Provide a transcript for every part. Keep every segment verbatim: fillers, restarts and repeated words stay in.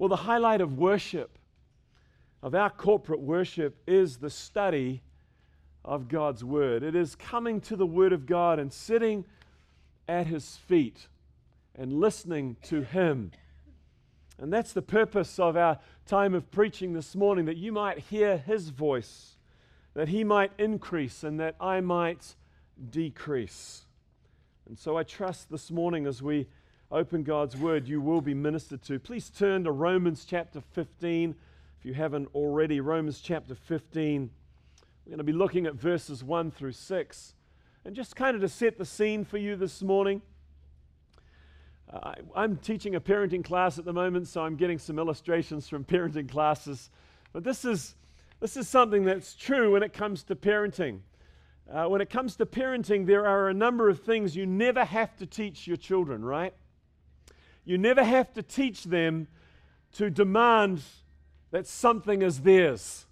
Well, the highlight of worship, of our corporate worship, is the study of God's Word. It is coming to the Word of God and sitting at His feet and listening to Him. And that's the purpose of our time of preaching this morning, that you might hear His voice, that He might increase and that I might decrease. And so I trust this morning as we open God's Word, you will be ministered to. Please turn to Romans chapter fifteen. If you haven't already, Romans chapter fifteen. We're going to be looking at verses one through six. And just kind of to set the scene for you this morning, uh, I'm teaching a parenting class at the moment, so I'm getting some illustrations from parenting classes. But this is, this is something that's true when it comes to parenting. Uh, when it comes to parenting, there are a number of things you never have to teach your children, right? You never have to teach them to demand that something is theirs.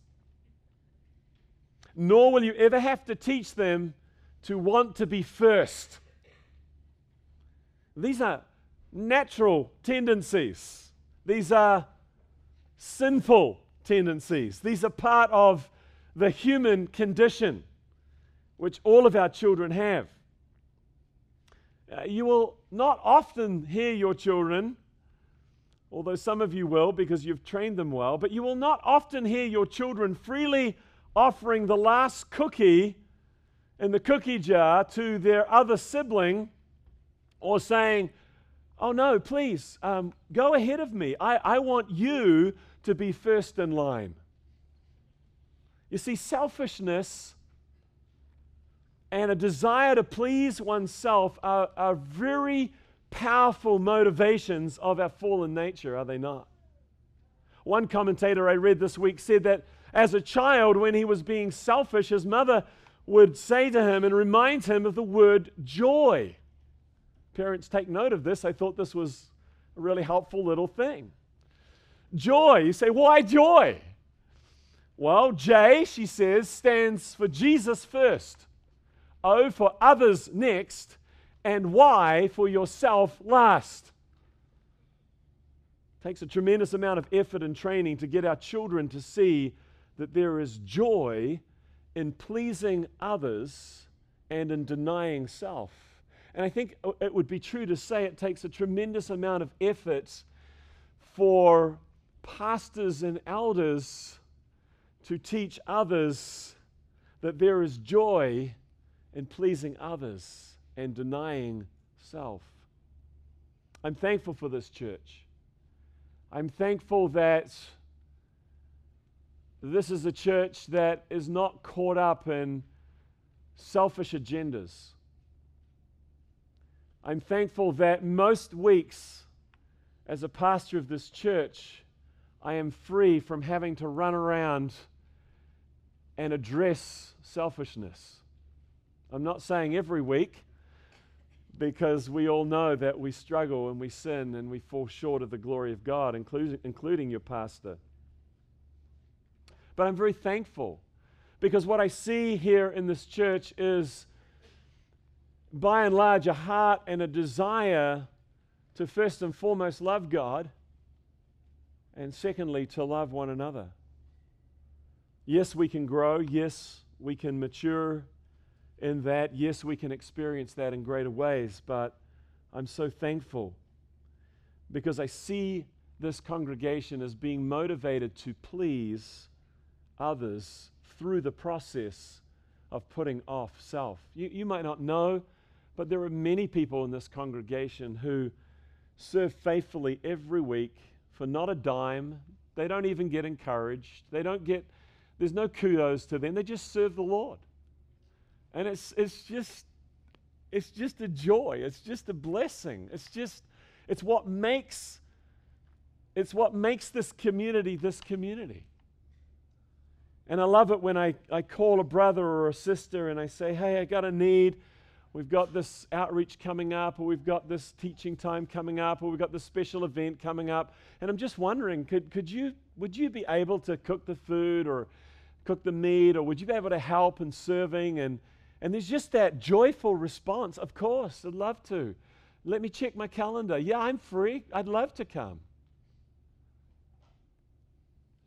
Nor will you ever have to teach them to want to be first. These are natural tendencies. These are sinful tendencies. These are part of the human condition, which all of our children have. Uh, you will not often hear your children, although some of you will because you've trained them well, but you will not often hear your children freely offering the last cookie in the cookie jar to their other sibling, or saying, oh no, please, um, go ahead of me. I, I want you to be first in line. You see, selfishness and a desire to please oneself are, are very powerful motivations of our fallen nature, are they not? One commentator I read this week said that as a child, when he was being selfish, his mother would say to him and remind him of the word joy. Parents, take note of this. I thought this was a really helpful little thing. Joy. You say, why joy? Well, J, she says, stands for Jesus first. O for others next, and Y for yourself last. It takes a tremendous amount of effort and training to get our children to see that there is joy in pleasing others and in denying self. And I think it would be true to say it takes a tremendous amount of effort for pastors and elders to teach others that there is joy in pleasing others and denying self. I'm thankful for this church. I'm thankful that this is a church that is not caught up in selfish agendas. I'm thankful that most weeks, as a pastor of this church, I am free from having to run around and address selfishness. I'm not saying every week, because we all know that we struggle and we sin and we fall short of the glory of God, including, including your pastor. But I'm very thankful, because what I see here in this church is, by and large, a heart and a desire to first and foremost love God, and secondly, to love one another. Yes, we can grow. Yes, we can mature in that. Yes, we can experience that in greater ways, but I'm so thankful because I see this congregation as being motivated to please others through the process of putting off self. You, you might not know, but there are many people in this congregation who serve faithfully every week for not a dime. They don't even get encouraged. They don't get, there's no kudos to them. They just serve the Lord. And it's it's just it's just a joy. It's just a blessing. It's just it's what makes it's what makes this community this community. And I love it when I, I call a brother or a sister and I say, hey, I got a need. We've got this outreach coming up, or we've got this teaching time coming up, or we've got this special event coming up. And I'm just wondering, could could you would you be able to cook the food or cook the meat, or would you be able to help in serving? And And there's just that joyful response. Of course, I'd love to. Let me check my calendar. Yeah, I'm free. I'd love to come.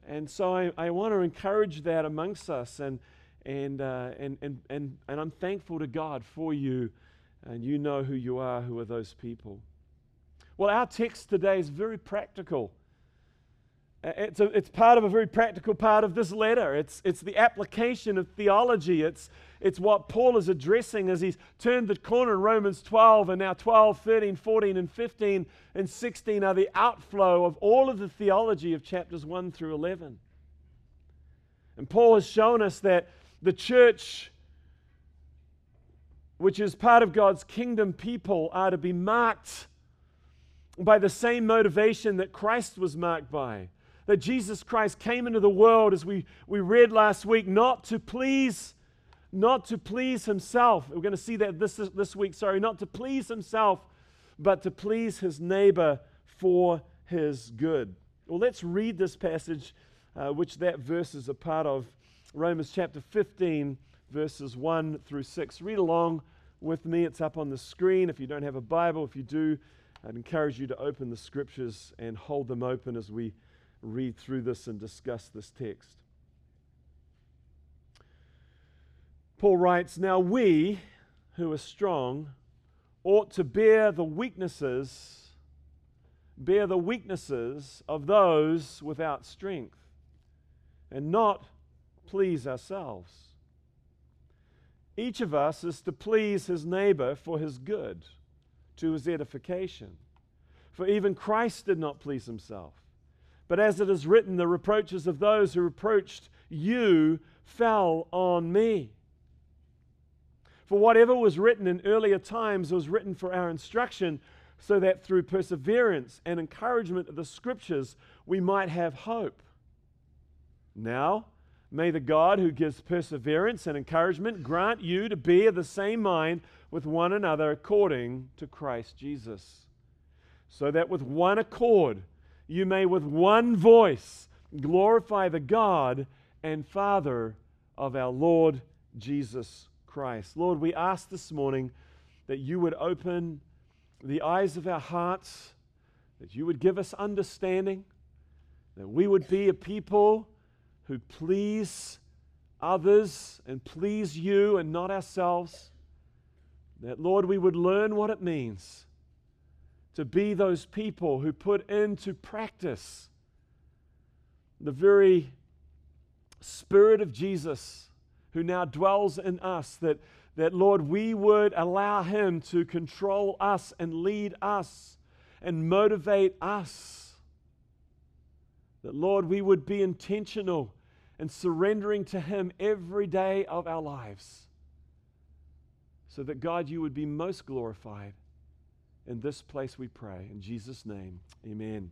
And so I, I want to encourage that amongst us, and and, uh, and and and and I'm thankful to God for you, and you know who you are, who are those people. Well, our text today is very practical. It's a, it's part of a very practical part of this letter. It's it's the application of theology. It's it's what Paul is addressing as he's turned the corner in Romans twelve, and now twelve, thirteen, fourteen, and fifteen, and sixteen are the outflow of all of the theology of chapters one through eleven. And Paul has shown us that the church, which is part of God's kingdom people, are to be marked by the same motivation that Christ was marked by. That Jesus Christ came into the world, as we, we read last week, not to please, not to please himself. We're going to see that this, this week, sorry, not to please himself, but to please his neighbor for his good. Well, let's read this passage, uh, which that verse is a part of, Romans chapter fifteen, verses one through six. Read along with me. It's up on the screen. If you don't have a Bible, if you do, I'd encourage you to open the scriptures and hold them open as we read through this and discuss this text. Paul writes, "Now we, who are strong, ought to bear the weaknesses, bear the weaknesses of those without strength, and not please ourselves. Each of us is to please his neighbor for his good, to his edification. For even Christ did not please himself. But as it is written, the reproaches of those who reproached you fell on me. For whatever was written in earlier times was written for our instruction, so that through perseverance and encouragement of the Scriptures we might have hope. Now, may the God who gives perseverance and encouragement grant you to be of the same mind with one another according to Christ Jesus, so that with one accord you may with one voice glorify the God and Father of our Lord Jesus Christ." Lord, we ask this morning that you would open the eyes of our hearts, that you would give us understanding, that we would be a people who please others and please you and not ourselves. That, Lord, we would learn what it means to be those people who put into practice the very Spirit of Jesus who now dwells in us, that, that, Lord, we would allow him to control us and lead us and motivate us. That, Lord, we would be intentional and surrendering to him every day of our lives, so that, God, you would be most glorified. In this place we pray. In Jesus' name, amen.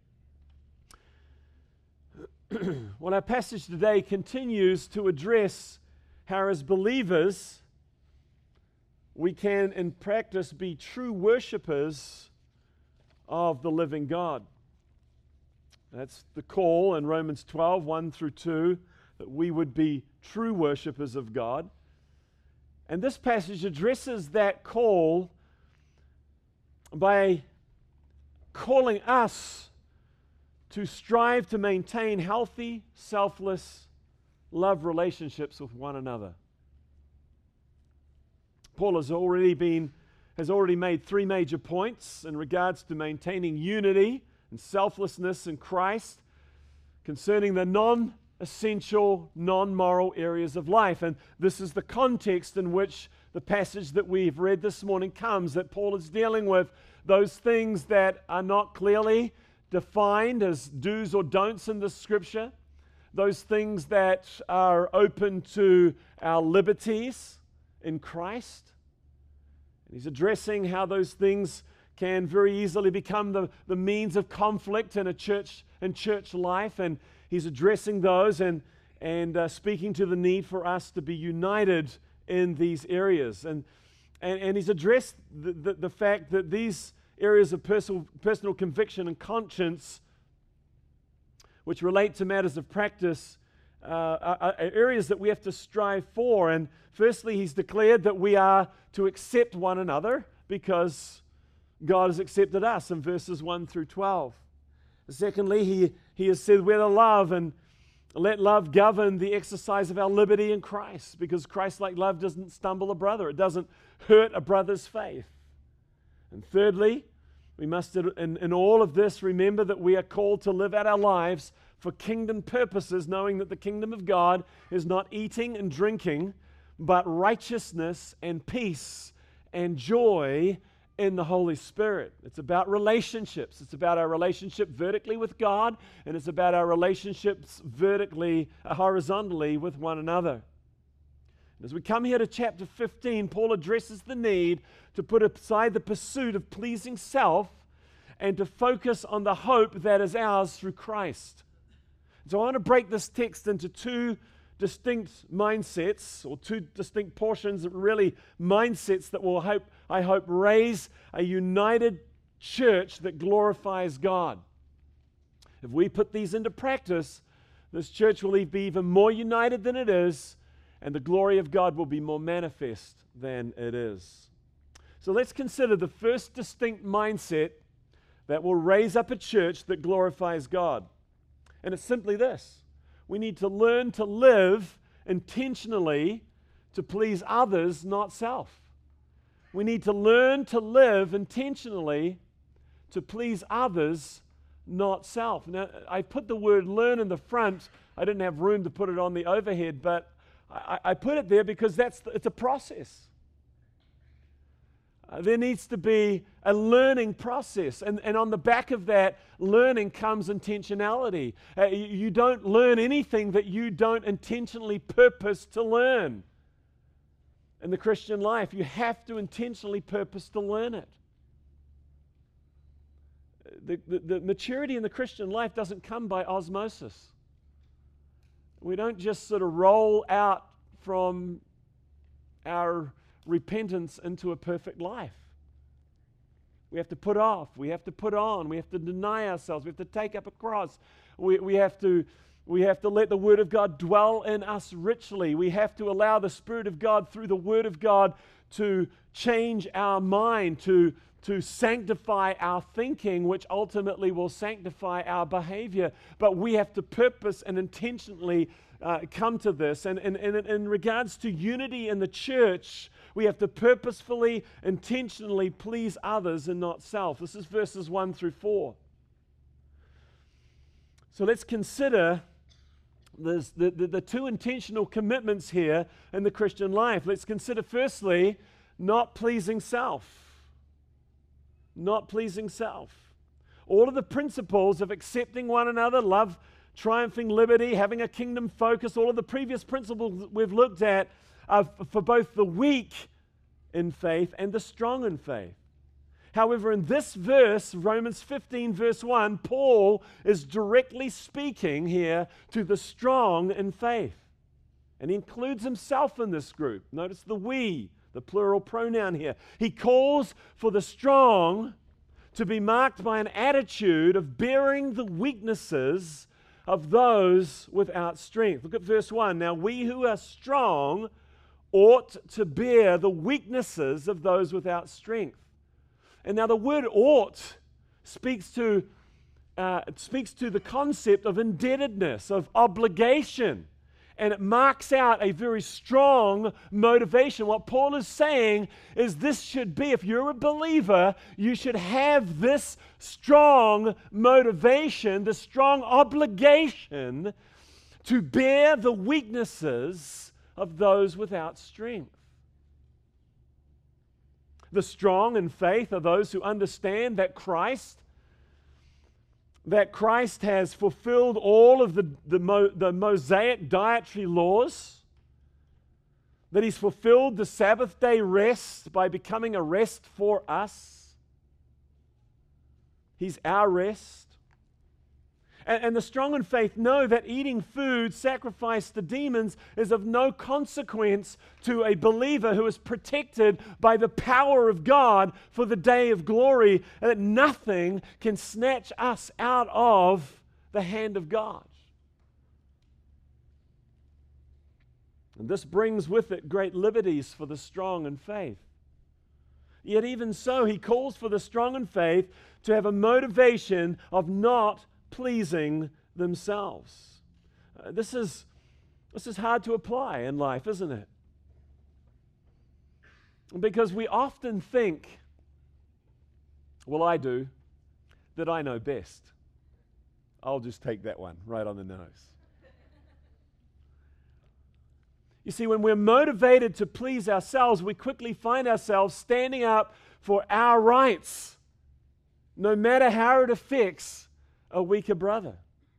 Well, our passage today continues to address how, as believers, we can in practice be true worshipers of the living God. That's the call in Romans twelve, one through two, that we would be true worshipers of God. And this passage addresses that call by calling us to strive to maintain healthy, selfless love relationships with one another. Paul has already been has already made three major points in regards to maintaining unity and selflessness in Christ concerning the non-essential, non-moral areas of life. And this is the context in which the passage that we've read this morning comes, that Paul is dealing with those things that are not clearly defined as do's or don'ts in the Scripture, those things that are open to our liberties in Christ. And he's addressing how those things can very easily become the, the means of conflict in a church in church life, and he's addressing those and and uh, speaking to the need for us to be united in these areas. And and, and he's addressed the, the, the fact that these areas of personal, personal conviction and conscience, which relate to matters of practice, uh, are, are areas that we have to strive for. And firstly, he's declared that we are to accept one another because God has accepted us in verses one through twelve. Secondly, he, he has said we're to love and, Let love govern the exercise of our liberty in Christ, because Christ-like love doesn't stumble a brother. It doesn't hurt a brother's faith. And thirdly, we must, in, in all of this, remember that we are called to live out our lives for kingdom purposes, knowing that the kingdom of God is not eating and drinking, but righteousness and peace and joy in the Holy Spirit. It's about relationships. It's about our relationship vertically with God, and it's about our relationships vertically, uh, horizontally with one another. As we come here to chapter fifteen, Paul addresses the need to put aside the pursuit of pleasing self and to focus on the hope that is ours through Christ. So I want to break this text into two distinct mindsets, or two distinct portions, really mindsets that will hope, I hope, raise a united church that glorifies God. If we put these into practice, this church will be even more united than it is, and the glory of God will be more manifest than it is. So let's consider the first distinct mindset that will raise up a church that glorifies God. And it's simply this: we need to learn to live intentionally to please others, not self. We need to learn to live intentionally to please others, not self. Now, I put the word learn in the front. I didn't have room to put it on the overhead, but I, I put it there because that's the, it's a process. Uh, there needs to be a learning process. And, and on the back of that learning comes intentionality. Uh, you, you don't learn anything that you don't intentionally purpose to learn. In the Christian life, you have to intentionally purpose to learn it. The, the, the maturity in the Christian life doesn't come by osmosis. We don't just sort of roll out from our repentance into a perfect life. We have to put off, we have to put on, we have to deny ourselves, we have to take up a cross, we, we have to we have to let the Word of God dwell in us richly. We have to allow the Spirit of God through the Word of God to change our mind, to, to sanctify our thinking, which ultimately will sanctify our behavior. But we have to purpose and intentionally uh, come to this. And, and, and in regards to unity in the church, we have to purposefully, intentionally please others and not self. This is verses one through four. So let's consider this, the, the, the two intentional commitments here in the Christian life. Let's consider firstly, not pleasing self. Not pleasing self. All of the principles of accepting one another, love, triumphing liberty, having a kingdom focus, all of the previous principles we've looked at are for both the weak in faith and the strong in faith. However, in this verse, Romans fifteen, verse one, Paul is directly speaking here to the strong in faith. And he includes himself in this group. Notice the we, the plural pronoun here. He calls for the strong to be marked by an attitude of bearing the weaknesses of those without strength. Look at verse one. Now, we who are strong ought to bear the weaknesses of those without strength. And now the word ought speaks to, uh, it speaks to the concept of indebtedness, of obligation. And it marks out a very strong motivation. What Paul is saying is this should be, if you're a believer, you should have this strong motivation, the strong obligation to bear the weaknesses of those without strength. The strong in faith are those who understand that Christ, that Christ has fulfilled all of the, the, Mo, the Mosaic dietary laws, that He's fulfilled the Sabbath day rest by becoming a rest for us. He's our rest. And, and the strong in faith know that eating food sacrificed to demons is of no consequence to a believer who is protected by the power of God for the day of glory, and that nothing can snatch us out of the hand of God. And this brings with it great liberties for the strong in faith. Yet even so, he calls for the strong in faith to have a motivation of not pleasing themselves. Uh, Uh, this is this is hard to apply in life, isn't it? Because we often think, well, I do, that I know best. I'll just take that one right on the nose. You see, when we're motivated to please ourselves, we quickly find ourselves standing up for our rights, no matter how it affects a weaker brother.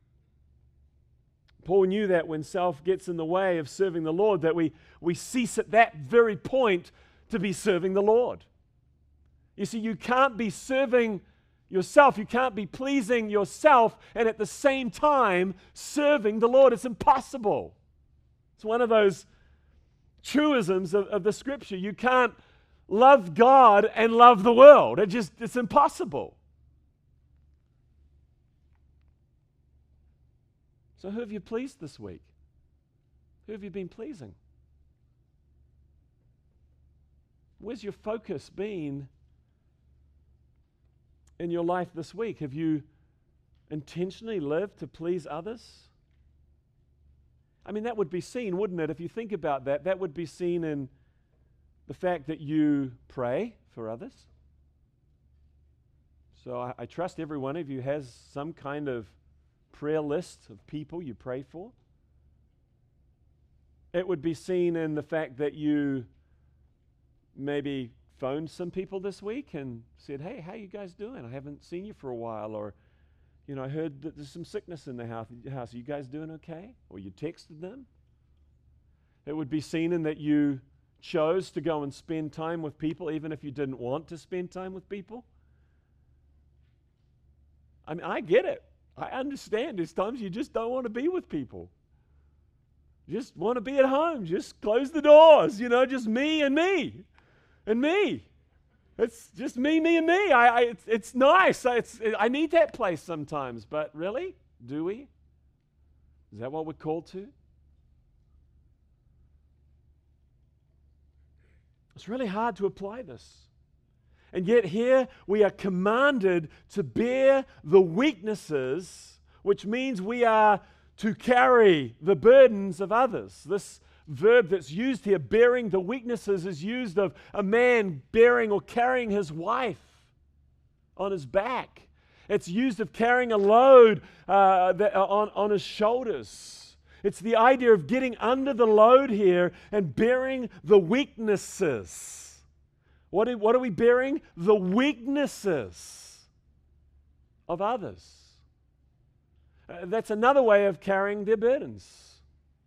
Paul knew that when self gets in the way of serving the Lord, that we, we cease at that very point to be serving the Lord. You see, you can't be serving yourself, you can't be pleasing yourself, and at the same time serving the Lord. It's impossible. It's one of those truisms of, of the Scripture. You can't love God and love the world. It just, it's impossible. So who have you pleased this week? Who have you been pleasing? Where's your focus been in your life this week? Have you intentionally lived to please others? I mean, that would be seen, wouldn't it? If you think about that, that would be seen in the fact that you pray for others. So I, I trust every one of you has some kind of prayer list of people you pray for. It would be seen in the fact that you maybe phoned some people this week and said, hey, how you guys doing? I haven't seen you for a while. Or, you know, I heard that there's some sickness in the house. Are you guys doing okay? Or you texted them. It would be seen in that you chose to go and spend time with people even if you didn't want to spend time with people. I mean, I get it. I understand there's times you just don't want to be with people. You just want to be at home. Just close the doors, you know, just me and me and me. It's just me, me, and me. I, I it's, it's nice. I, it's, it, I need that place sometimes. But really? Do we? Is that what we're called to? It's really hard to apply this. And yet here we are commanded to bear the weaknesses, which means we are to carry the burdens of others. This verb that's used here, bearing the weaknesses, is used of a man bearing or carrying his wife on his back. It's used of carrying a load uh, that, uh, on, on his shoulders. It's the idea of getting under the load here and bearing the weaknesses. What are, what are we bearing? The weaknesses of others. Uh, that's another way of carrying their burdens.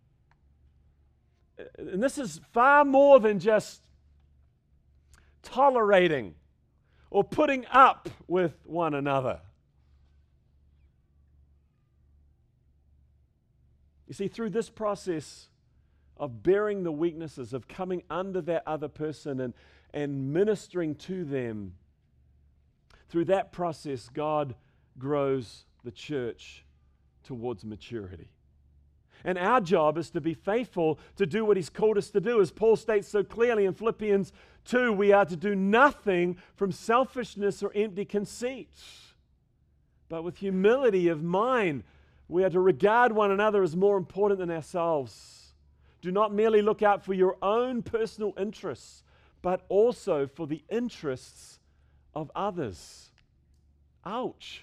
Uh, and this is far more than just tolerating or putting up with one another. You see, through this process of bearing the weaknesses, of coming under that other person and, and ministering to them, through that process, God grows the church towards maturity. And our job is to be faithful to do what He's called us to do. As Paul states so clearly in Philippians two, we are to do nothing from selfishness or empty conceit, but with humility of mind. We are to regard one another as more important than ourselves. Do not merely look out for your own personal interests, but also for the interests of others. Ouch.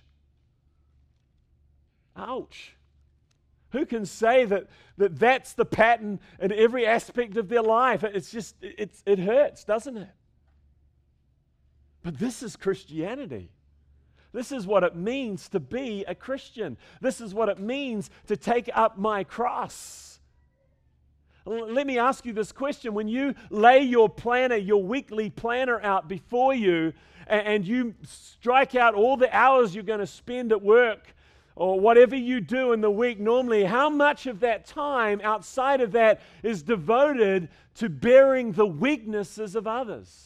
Ouch. Who can say that, that that's the pattern in every aspect of their life? It's just, it's, it hurts, doesn't it? But this is Christianity. This is what it means to be a Christian. This is what it means to take up my cross. Let me ask you this question. When you lay your planner, your weekly planner out before you, and you strike out all the hours you're going to spend at work, or whatever you do in the week normally, how much of that time outside of that is devoted to bearing the weaknesses of others?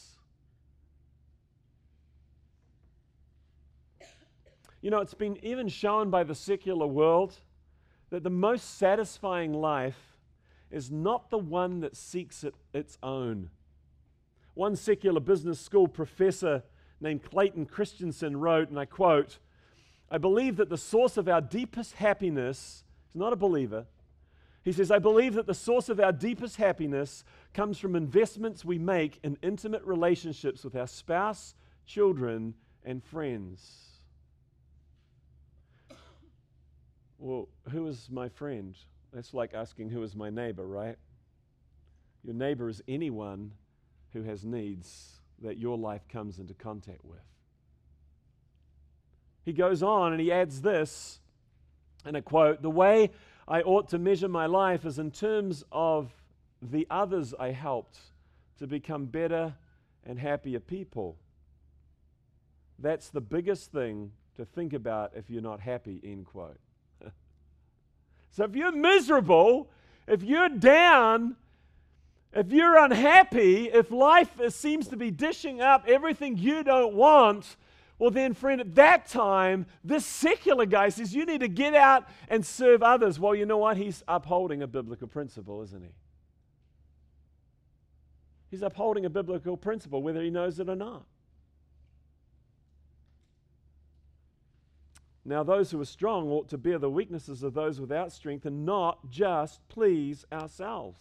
You know, it's been even shown by the secular world that the most satisfying life is not the one that seeks it, its own. One secular business school professor named Clayton Christensen wrote, and I quote, "I believe that the source of our deepest happiness," he's not a believer, He says, I believe that the source of our deepest happiness comes from investments we make in intimate relationships with our spouse, children, and friends. Well, who is my friend? That's like asking, who is my neighbor, right? Your neighbor is anyone who has needs that your life comes into contact with. He goes on and he adds this, in a quote, the way I ought to measure my life is in terms of the others I helped to become better and happier people. That's the biggest thing to think about if you're not happy, end quote. So if you're miserable, if you're down, if you're unhappy, if life seems to be dishing up everything you don't want, well then, friend, at that time, this secular guy says you need to get out and serve others. Well, you know what? He's upholding a biblical principle, isn't he? He's upholding a biblical principle, whether he knows it or not. Now, those who are strong ought to bear the weaknesses of those without strength and not just please ourselves.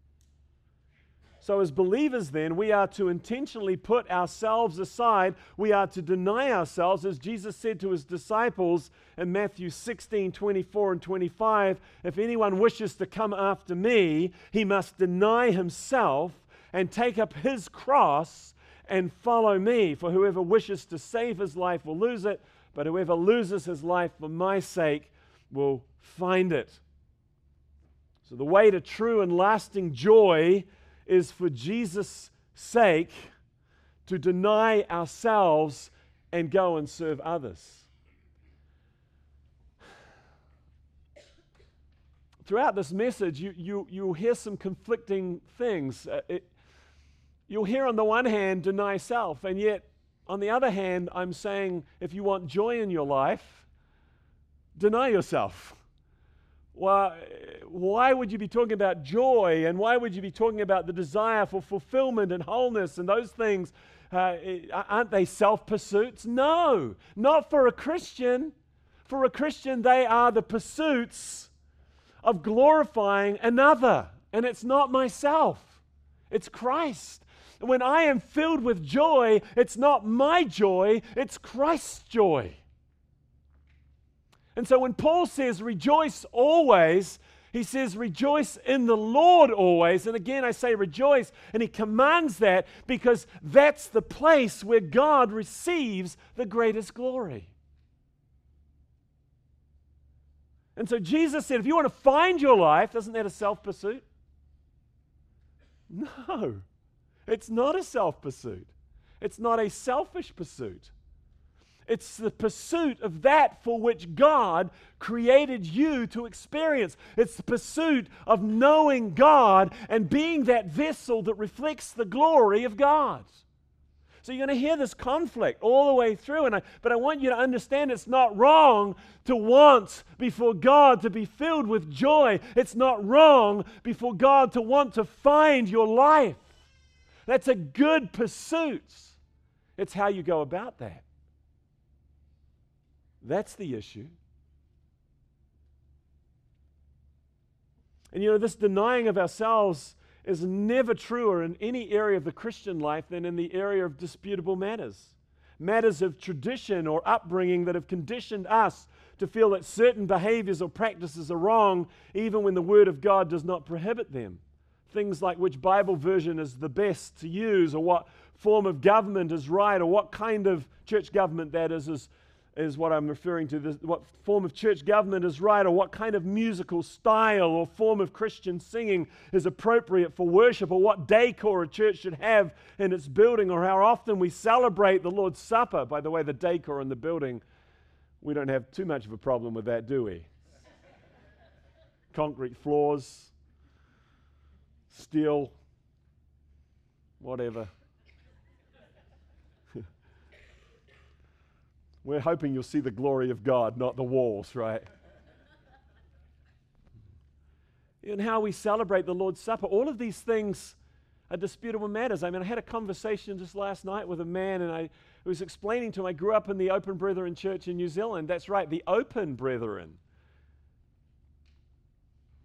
So as believers then, we are to intentionally put ourselves aside. We are to deny ourselves, as Jesus said to his disciples in Matthew sixteen, twenty-four and twenty-five, if anyone wishes to come after me, he must deny himself and take up his cross and follow me. For whoever wishes to save his life will lose it, but whoever loses his life for my sake will find it. So the way to true and lasting joy is for Jesus' sake to deny ourselves and go and serve others. Throughout this message, you, you, you'll hear some conflicting things. Uh, it, you'll hear on the one hand, deny self, and yet on the other hand, I'm saying if you want joy in your life, deny yourself. Well, why would you be talking about joy, and why would you be talking about the desire for fulfillment and wholeness and those things? Uh, aren't they self-pursuits? No, not for a Christian. For a Christian, they are the pursuits of glorifying another. And it's not myself, it's Christ. When I am filled with joy, it's not my joy, it's Christ's joy. And so when Paul says rejoice always, he says rejoice in the Lord always. And again, I say rejoice, and he commands that because that's the place where God receives the greatest glory. And so Jesus said, if you want to find your life, isn't that a self-pursuit? No, it's not a self-pursuit. It's not a selfish pursuit. It's the pursuit of that for which God created you to experience. It's the pursuit of knowing God and being that vessel that reflects the glory of God. So you're going to hear this conflict all the way through, and I, but I want you to understand it's not wrong to want before God to be filled with joy. It's not wrong before God to want to find your life. That's a good pursuit. It's how you go about that. That's the issue. And you know, this denying of ourselves is never truer in any area of the Christian life than in the area of disputable matters. Matters of tradition or upbringing that have conditioned us to feel that certain behaviors or practices are wrong, even when the Word of God does not prohibit them. Things like which Bible version is the best to use, or what form of government is right, or what kind of church government that is, is is what I'm referring to, this, what form of church government is right, or what kind of musical style or form of Christian singing is appropriate for worship, or what decor a church should have in its building, or how often we celebrate the Lord's Supper. By the way, the decor in the building, we don't have too much of a problem with that, do we? Concrete floors, steel, whatever. We're hoping you'll see the glory of God, not the walls, right? And how we celebrate the Lord's Supper, all of these things are disputable matters. I mean, I had a conversation just last night with a man, and I was explaining to him, I grew up in the Open Brethren Church in New Zealand. That's right, the Open Brethren.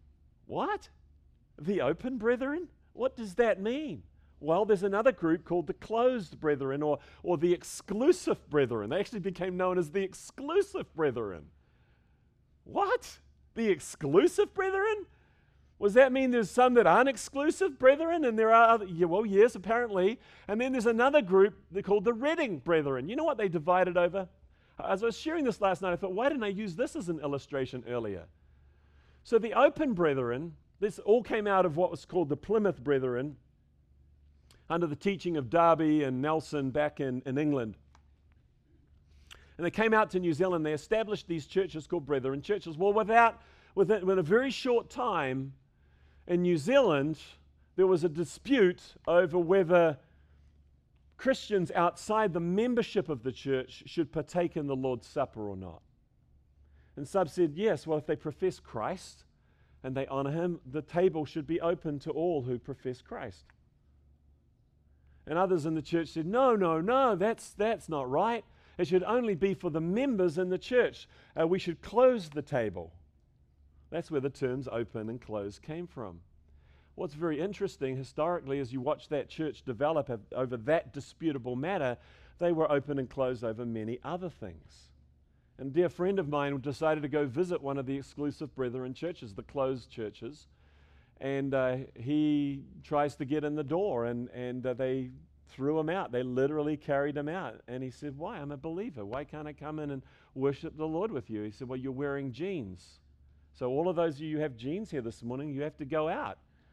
What? The open brethren? What does that mean? Well, there's another group called the closed brethren, or, or the exclusive brethren. They actually became known as the exclusive brethren. What? The exclusive brethren? Does that mean there's some that aren't exclusive brethren, and there are other? Yeah, well, yes, apparently. And then there's another group they're called the Reading brethren. You know what they divided over? As I was sharing this last night, I thought, why didn't I use this as an illustration earlier? So the open brethren, this all came out of what was called the Plymouth Brethren, under the teaching of Darby and Nelson back in, in England. And they came out to New Zealand. They established these churches called Brethren churches. Well, without, within, within a very short time, in New Zealand, there was a dispute over whether Christians outside the membership of the church should partake in the Lord's Supper or not. And some said, yes, well, if they profess Christ and they honor him, the table should be open to all who profess Christ. And others in the church said, no, no, no, that's, that's not right. It should only be for the members in the church. Uh, we should close the table. That's where the terms open and close came from. What's very interesting historically, as you watch that church develop over that disputable matter, they were open and closed over many other things. And a dear friend of mine decided to go visit one of the exclusive brethren churches, the closed churches, and uh, he tries to get in the door, and, and uh, they threw him out. They literally carried him out. And he said, why? I'm a believer. Why can't I come in and worship the Lord with you? He said, well, you're wearing jeans. So all of those of you who have jeans here this morning, you have to go out.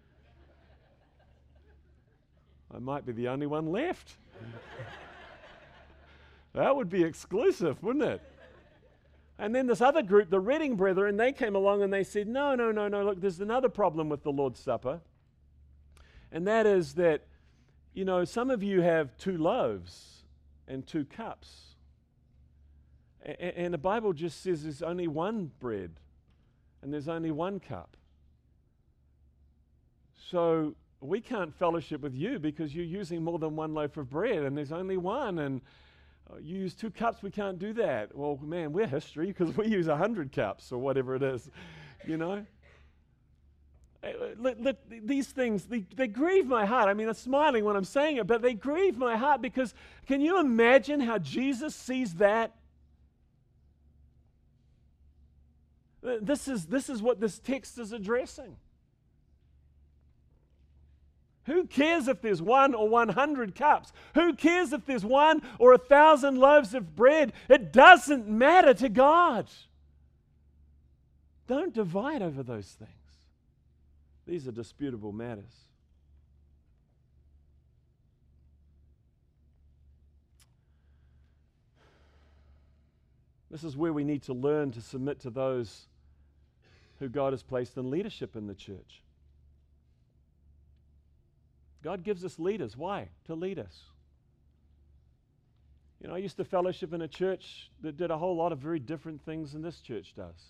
I might be the only one left. That would be exclusive, wouldn't it? And then this other group, the Reading Brethren, they came along and they said, no, no, no, no, look, there's another problem with the Lord's Supper. And that is that, you know, some of you have two loaves and two cups. A- and the Bible just says there's only one bread and there's only one cup. So we can't fellowship with you because you're using more than one loaf of bread and there's only one, and uh, you use two cups, we can't do that. Well, man, we're history because we use a hundred cups or whatever it is, you know. Look, look, these things, they, they grieve my heart. I mean, I'm smiling when I'm saying it, but they grieve my heart because can you imagine how Jesus sees that? This is, this is what this text is addressing. Who cares if there's one or one hundred cups? Who cares if there's one or a thousand loaves of bread? It doesn't matter to God. Don't divide over those things. These are disputable matters. This is where we need to learn to submit to those who God has placed in leadership in the church. God gives us leaders. Why? To lead us. You know, I used to fellowship in a church that did a whole lot of very different things than this church does.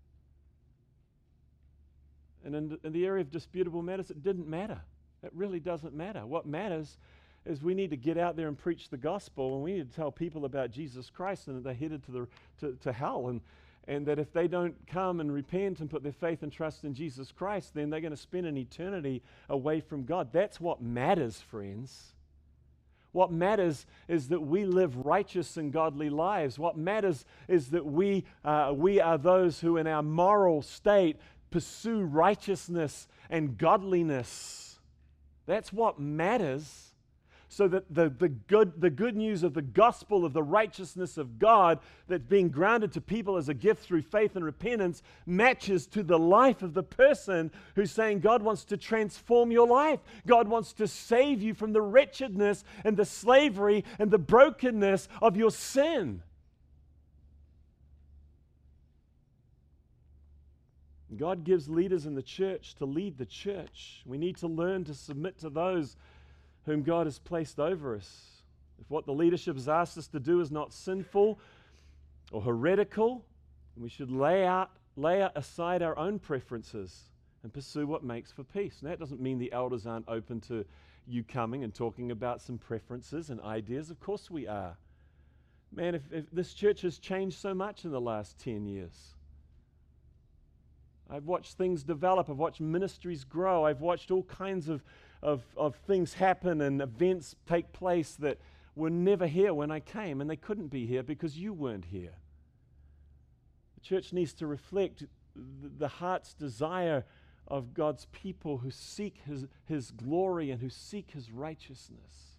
And in the, in the area of disputable matters, it didn't matter. It really doesn't matter. What matters is we need to get out there and preach the gospel, and we need to tell people about Jesus Christ and that they're headed to the to, to hell, and and that if they don't come and repent and put their faith and trust in Jesus Christ, then they're going to spend an eternity away from God. That's what matters, friends. What matters is that we live righteous and godly lives. What matters is that we uh, we are those who in our moral state pursue righteousness and godliness. That's what matters. So that the, the, good, the good news of the gospel of the righteousness of God that's being granted to people as a gift through faith and repentance matches to the life of the person who's saying God wants to transform your life. God wants to save you from the wretchedness and the slavery and the brokenness of your sin. God gives leaders in the church to lead the church. We need to learn to submit to those whom God has placed over us. If what the leadership has asked us to do is not sinful or heretical, we should lay out, lay aside our own preferences and pursue what makes for peace. And that doesn't mean the elders aren't open to you coming and talking about some preferences and ideas. Of course we are. Man, if, if this church has changed so much in the last ten years. I've watched things develop. I've watched ministries grow. I've watched all kinds of, of, of things happen and events take place that were never here when I came, and they couldn't be here because you weren't here. The church needs to reflect the heart's desire of God's people who seek His, His glory and who seek His righteousness.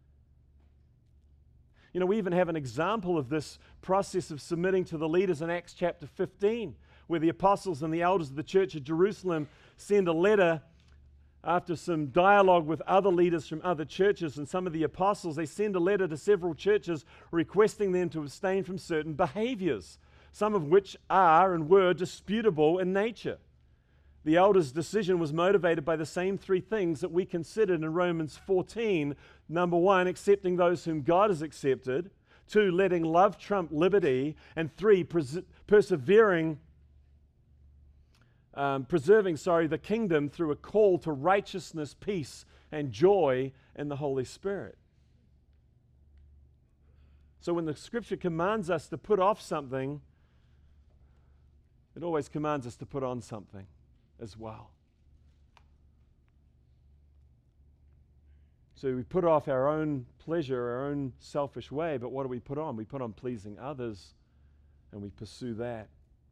You know, we even have an example of this process of submitting to the leaders in Acts chapter fifteen, where the apostles and the elders of the church at Jerusalem send a letter after some dialogue with other leaders from other churches, and some of the apostles, they send a letter to several churches requesting them to abstain from certain behaviors, some of which are and were disputable in nature. The elders' decision was motivated by the same three things that we considered in Romans fourteen. Number one, accepting those whom God has accepted. Two, letting love trump liberty. And three, pres- persevering, um, preserving, sorry, the kingdom through a call to righteousness, peace, and joy in the Holy Spirit. So when the Scripture commands us to put off something, it always commands us to put on something as well. So we put off our own pleasure, our own selfish way, but what do we put on? We put on pleasing others, and we pursue that.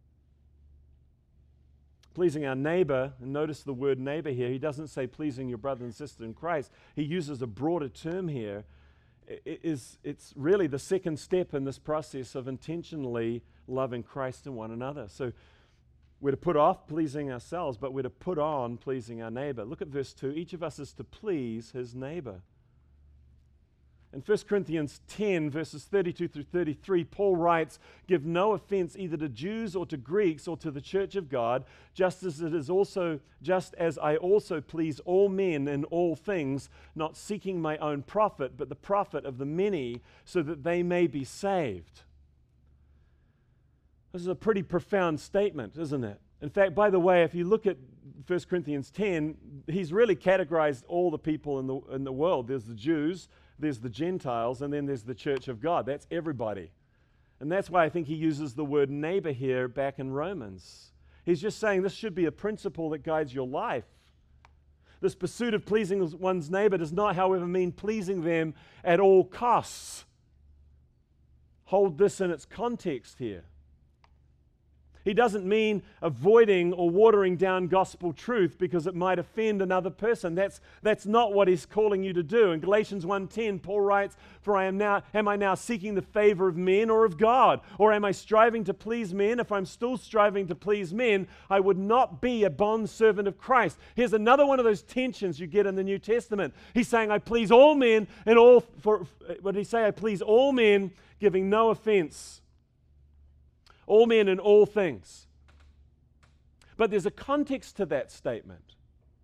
Pleasing our neighbor, and notice the word neighbor here. He doesn't say pleasing your brother and sister in Christ. He uses a broader term here. It is, it's really the second step in this process of intentionally loving Christ and one another. So we're to put off pleasing ourselves, but we're to put on pleasing our neighbor. Look at verse two. Each of us is to please his neighbor. In First Corinthians ten, verses thirty-two through thirty-three, Paul writes, "Give no offense either to Jews or to Greeks or to the church of God, just as it is also, just as I also please all men in all things, not seeking my own profit, but the profit of the many, so that they may be saved." This is a pretty profound statement, isn't it? In fact, by the way, if you look at First Corinthians ten, he's really categorized all the people in the in the world. There's the Jews, there's the Gentiles, and then there's the church of God. That's everybody. And that's why I think he uses the word neighbor here back in Romans. He's just saying this should be a principle that guides your life. This pursuit of pleasing one's neighbor does not, however, mean pleasing them at all costs. Hold this in its context here. He doesn't mean avoiding or watering down gospel truth because it might offend another person. That's, that's not what he's calling you to do. In Galatians one ten, Paul writes, "For I am now, am I now seeking the favor of men or of God? Or am I striving to please men? If I'm still striving to please men, I would not be a bondservant of Christ." Here's another one of those tensions you get in the New Testament. He's saying, I please all men and all, for, what did he say? I please all men, giving no offense. All men in all things. But there's a context to that statement.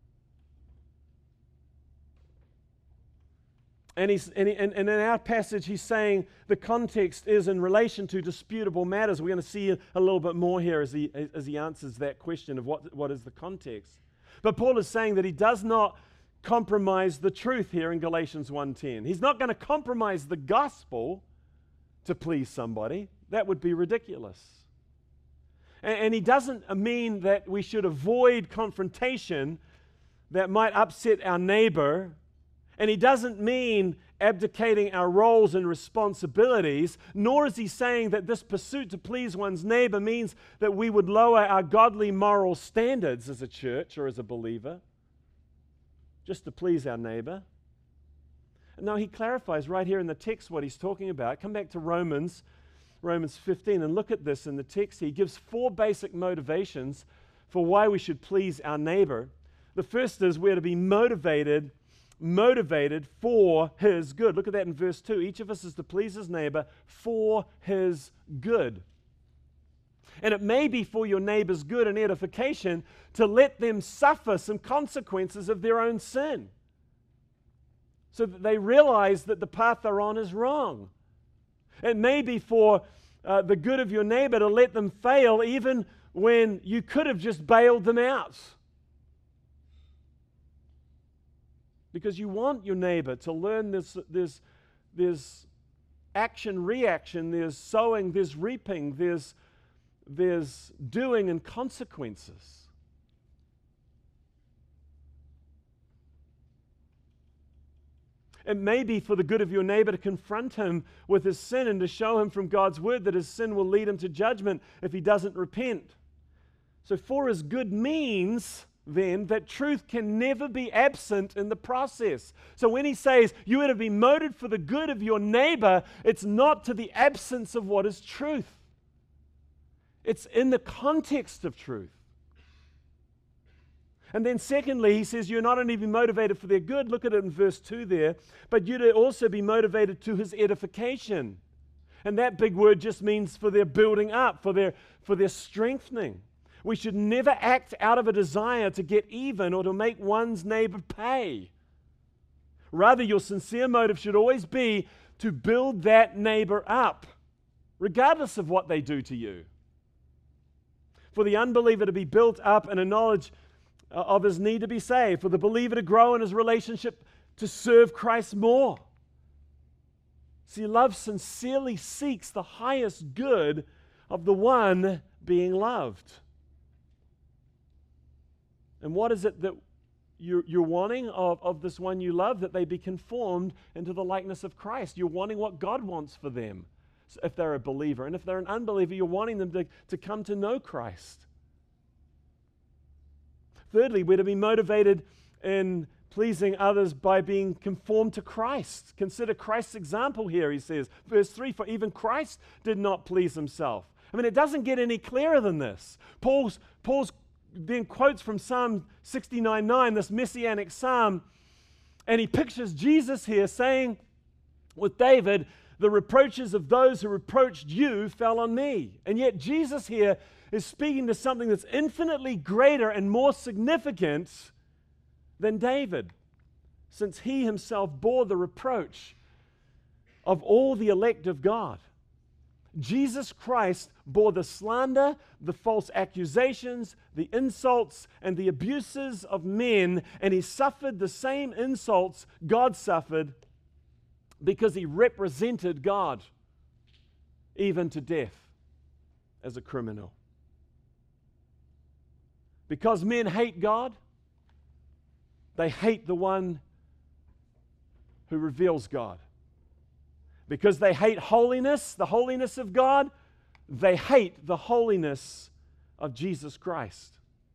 And, he's, and, he, and, and in our passage, he's saying the context is in relation to disputable matters. We're going to see a, a little bit more here as he, as he answers that question of what, what is the context. But Paul is saying that he does not compromise the truth here in Galatians one ten. He's not going to compromise the gospel to please somebody. That would be ridiculous. And, and he doesn't mean that we should avoid confrontation that might upset our neighbor. And he doesn't mean abdicating our roles and responsibilities, nor is he saying that this pursuit to please one's neighbor means that we would lower our godly moral standards as a church or as a believer, just to please our neighbor. No, he clarifies right here in the text what he's talking about. Come back to Romans Romans fifteen, and look at this in the text. He gives four basic motivations for why we should please our neighbor. The first is we're to be motivated, motivated for his good. Look at that in verse two. Each of us is to please his neighbor for his good. And it may be for your neighbor's good and edification to let them suffer some consequences of their own sin, so that they realize that the path they're on is wrong. It may be for uh, the good of your neighbor to let them fail even when you could have just bailed them out. Because you want your neighbor to learn this, this, this action-reaction, there's sowing, there's reaping, there's, there's doing and consequences. It may be for the good of your neighbor to confront him with his sin and to show him from God's word that his sin will lead him to judgment if he doesn't repent. So for his good means, then, that truth can never be absent in the process. So when he says you are to be motivated for the good of your neighbor, it's not to the absence of what is truth. It's in the context of truth. And then secondly, he says you're not only to be motivated for their good, look at it in verse two there, but you're to also be motivated to his edification. And that big word just means for their building up, for their, for their strengthening. We should never act out of a desire to get even or to make one's neighbor pay. Rather, your sincere motive should always be to build that neighbor up, regardless of what they do to you. For the unbeliever to be built up in a knowledge of his need to be saved, for the believer to grow in his relationship to serve Christ more. See, love sincerely seeks the highest good of the one being loved. And what is it that you're, you're wanting of, of this one you love? That they be conformed into the likeness of Christ. You're wanting what God wants for them, so if they're a believer. And if they're an unbeliever, you're wanting them to, to come to know Christ. Thirdly, we're to be motivated in pleasing others by being conformed to Christ. Consider Christ's example here, he says. Verse three, for even Christ did not please himself. I mean, it doesn't get any clearer than this. Paul's, Paul's then quotes from Psalm sixty-nine nine, this messianic psalm, and he pictures Jesus here saying with David, the reproaches of those who reproached you fell on me. And yet Jesus here is speaking to something that's infinitely greater and more significant than David, since he himself bore the reproach of all the elect of God. Jesus Christ bore the slander, the false accusations, the insults, and the abuses of men, and he suffered the same insults God suffered because he represented God, even to death as a criminal. Because men hate God, they hate the one who reveals God. Because they hate holiness, the holiness of God, they hate the holiness of Jesus Christ.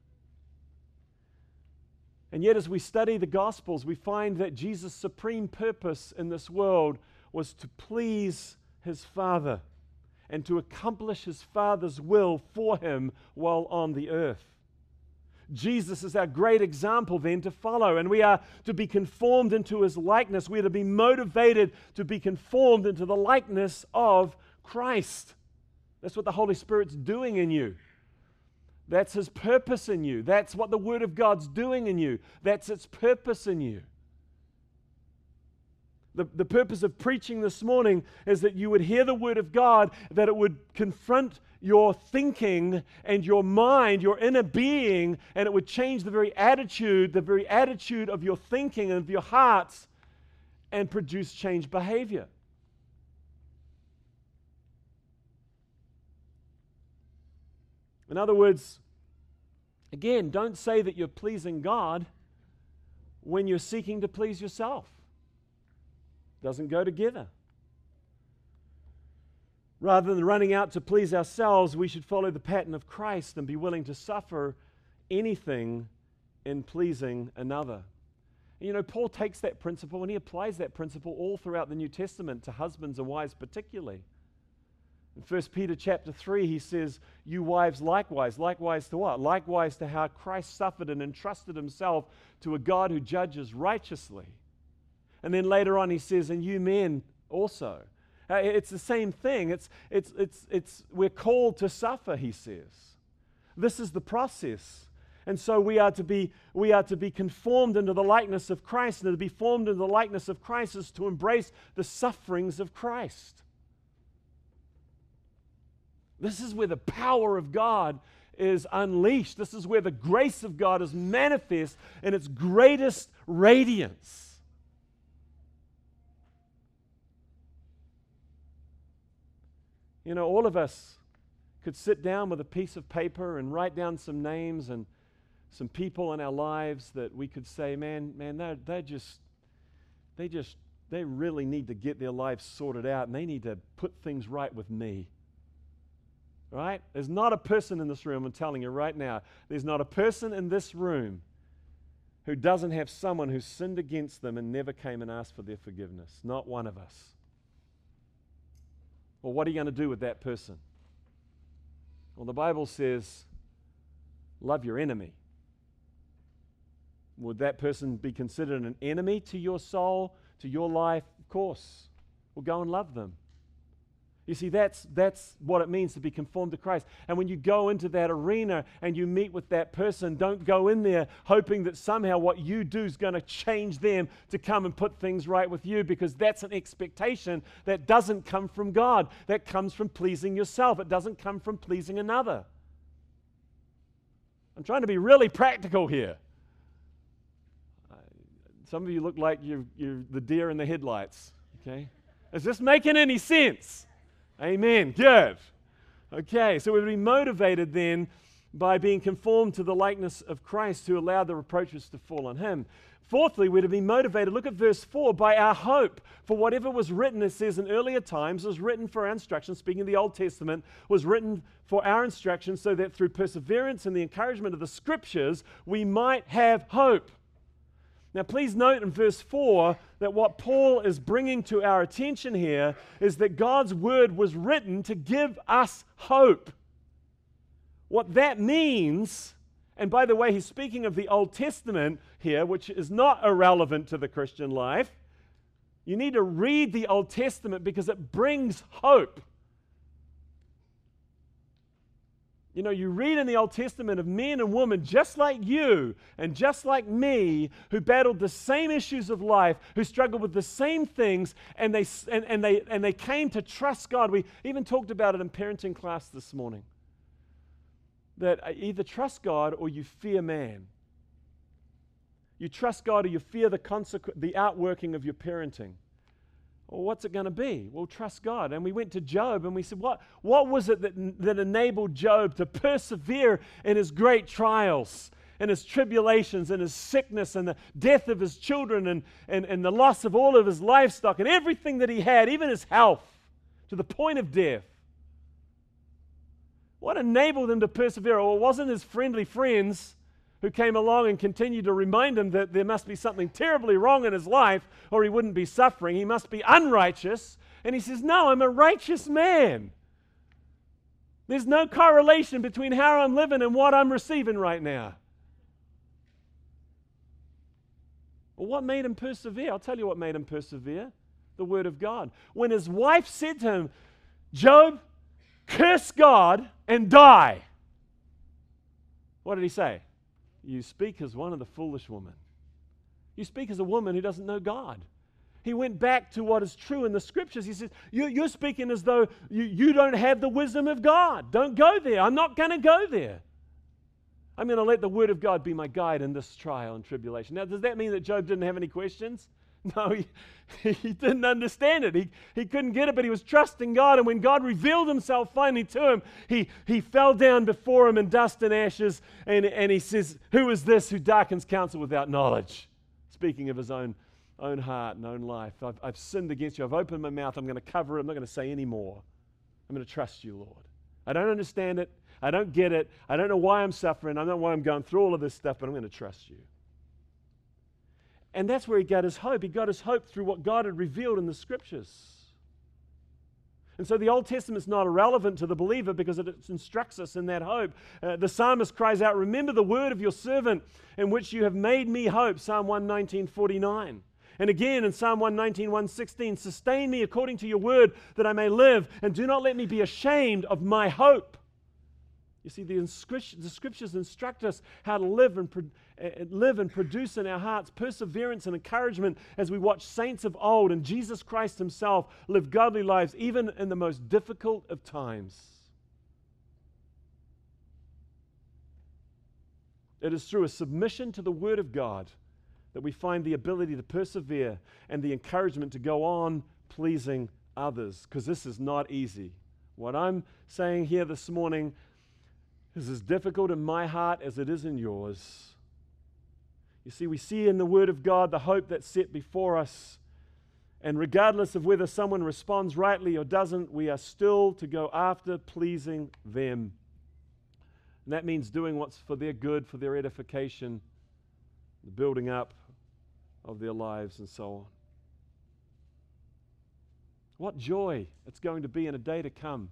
And yet as we study the Gospels, we find that Jesus' supreme purpose in this world was to please his Father and to accomplish his Father's will for him while on the earth. Jesus is our great example then to follow, and we are to be conformed into his likeness. We are to be motivated to be conformed into the likeness of Christ. That's what the Holy Spirit's doing in you. That's his purpose in you. That's what the Word of God's doing in you. That's its purpose in you. The, the purpose of preaching this morning is that you would hear the Word of God, that it would confront your thinking and your mind, your inner being, and it would change the very attitude, the very attitude of your thinking and of your hearts, and produce changed behavior. In other words, again, don't say that you're pleasing God when you're seeking to please yourself. Doesn't go together. Rather than running out to please ourselves, we should follow the pattern of Christ and be willing to suffer anything in pleasing another. And you know, Paul takes that principle and he applies that principle all throughout the New Testament to husbands and wives particularly. In First Peter chapter three, he says, you wives likewise. Likewise to what? Likewise to how Christ suffered and entrusted himself to a God who judges righteously. And then later on he says, and you men also. Uh, it's the same thing. It's, it's, it's, it's, we're called to suffer, he says. This is the process. And so we are to be, we are to be conformed into the likeness of Christ. And to be formed into the likeness of Christ is to embrace the sufferings of Christ. This is where the power of God is unleashed. This is where the grace of God is manifest in its greatest radiance. You know, all of us could sit down with a piece of paper and write down some names and some people in our lives that we could say, man, man, they're, they're just, they just, they really need to get their lives sorted out, and they need to put things right with me. Right? There's not a person in this room, I'm telling you right now, there's not a person in this room who doesn't have someone who sinned against them and never came and asked for their forgiveness. Not one of us. Well, what are you going to do with that person? Well, the Bible says, love your enemy. Would that person be considered an enemy to your soul, to your life? Of course. Well, go and love them. You see, that's, that's what it means to be conformed to Christ. And when you go into that arena and you meet with that person, don't go in there hoping that somehow what you do is going to change them to come and put things right with you, because that's an expectation that doesn't come from God. That comes from pleasing yourself. It doesn't come from pleasing another. I'm trying to be really practical here. Some of you look like you're, you're the deer in the headlights. Okay? Is this making any sense? Amen. Good. Okay, so we'll be motivated then by being conformed to the likeness of Christ, who allowed the reproaches to fall on him. Fourthly, we're to be motivated, look at verse four, by our hope. For whatever was written, it says in earlier times, was written for our instruction, speaking of the Old Testament, was written for our instruction, so that through perseverance and the encouragement of the Scriptures, we might have hope. Now, please note in verse four that what Paul is bringing to our attention here is that God's word was written to give us hope. What that means, and by the way, he's speaking of the Old Testament here, which is not irrelevant to the Christian life. You need to read the Old Testament because it brings hope. You know, you read in the Old Testament of men and women just like you and just like me, who battled the same issues of life, who struggled with the same things, and they and, and they and they came to trust God. We even talked about it in parenting class this morning. That either trust God or you fear man. You trust God or you fear the consequ- the outworking of your parenting. Well, what's it going to be? Well, trust God. And we went to Job and we said, what, what was it that, that enabled Job to persevere in his great trials, in his tribulations, in his sickness, and the death of his children, and, and, and the loss of all of his livestock, and everything that he had, even his health, to the point of death? What enabled him to persevere? Well, it wasn't his friendly friends who came along and continued to remind him that there must be something terribly wrong in his life or he wouldn't be suffering. He must be unrighteous. And he says, no, I'm a righteous man. There's no correlation between how I'm living and what I'm receiving right now. Well, what made him persevere? I'll tell you what made him persevere. The Word of God. When his wife said to him, Job, curse God and die. What did he say? You speak as one of the foolish women. You speak as a woman who doesn't know God. He went back to what is true in the Scriptures. He says, you, you're speaking as though you, you don't have the wisdom of God. Don't go there. I'm not going to go there. I'm going to let the Word of God be my guide in this trial and tribulation. Now, does that mean that Job didn't have any questions? No, he, he didn't understand it. He, he couldn't get it, but he was trusting God. And when God revealed himself finally to him, he, he fell down before him in dust and ashes. And, and he says, who is this who darkens counsel without knowledge? Speaking of his own, own heart and own life. I've, I've sinned against you. I've opened my mouth. I'm going to cover it. I'm not going to say any more. I'm going to trust you, Lord. I don't understand it. I don't get it. I don't know why I'm suffering. I don't know why I'm going through all of this stuff, but I'm going to trust you. And that's where he got his hope. He got his hope through what God had revealed in the Scriptures. And so the Old Testament is not irrelevant to the believer because it instructs us in that hope. Uh, the psalmist cries out, remember the word of your servant in which you have made me hope, Psalm one nineteen, forty-nine. And again in Psalm one nineteen, one sixteen, sustain me according to your word that I may live, and do not let me be ashamed of my hope. You see, the, inscri- the Scriptures instruct us how to live and, pro- uh, live and produce in our hearts perseverance and encouragement as we watch saints of old and Jesus Christ himself live godly lives even in the most difficult of times. It is through a submission to the Word of God that we find the ability to persevere and the encouragement to go on pleasing others, because this is not easy. What I'm saying here this morning is as difficult in my heart as it is in yours. You see, we see in the Word of God the hope that's set before us, And regardless of whether someone responds rightly or doesn't, we are still to go after pleasing them. And that means doing what's for their good, for their edification, the building up of their lives and so on. What joy it's going to be in a day to come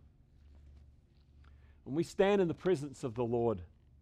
when we stand in the presence of the Lord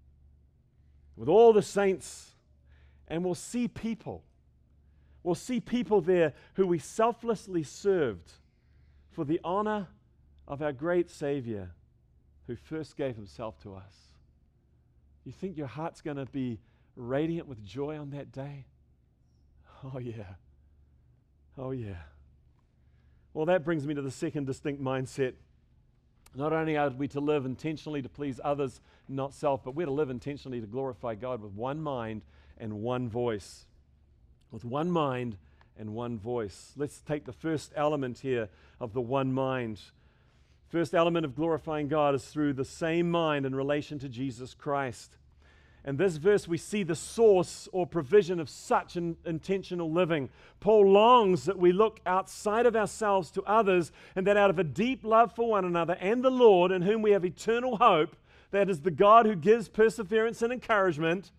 with all the saints, and we'll see people. We'll see people there who we selflessly served for the honor of our great Savior who first gave himself to us. You think your heart's going to be radiant with joy on that day? Oh, yeah. Oh, yeah. Well, that brings me to the second distinct mindset. Not only are we to live intentionally to please others, not self, but we're to live intentionally to glorify God with one mind and one voice. With one mind and one voice. Let's take the first element here of the one mind. First element of glorifying God is through the same mind in relation to Jesus Christ. In this verse, we see the source or provision of such an intentional living. Paul longs that we look outside of ourselves to others, and that out of a deep love for one another and the Lord, in whom we have eternal hope, that is the God who gives perseverance and encouragement,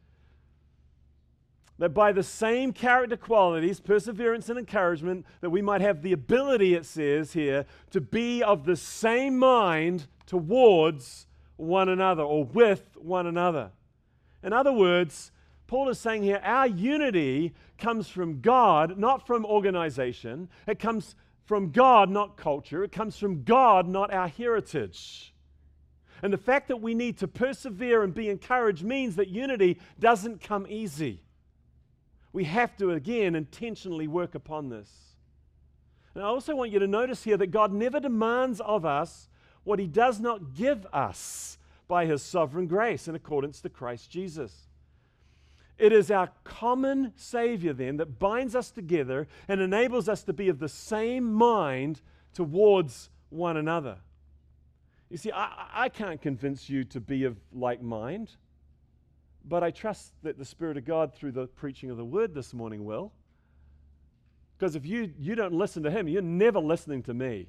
that by the same character qualities, perseverance and encouragement, that we might have the ability, it says here, to be of the same mind towards one another or with one another. In other words, Paul is saying here, our unity comes from God, not from organization. It comes from God, not culture. It comes from God, not our heritage. And the fact that we need to persevere and be encouraged means that unity doesn't come easy. We have to, again, intentionally work upon this. And I also want you to notice here that God never demands of us what he does not give us by his sovereign grace in accordance to Christ Jesus. It is our common Savior then that binds us together and enables us to be of the same mind towards one another. You see, I, I can't convince you to be of like mind, but I trust that the Spirit of God through the preaching of the Word this morning will. Because if you, you don't listen to him, you're never listening to me.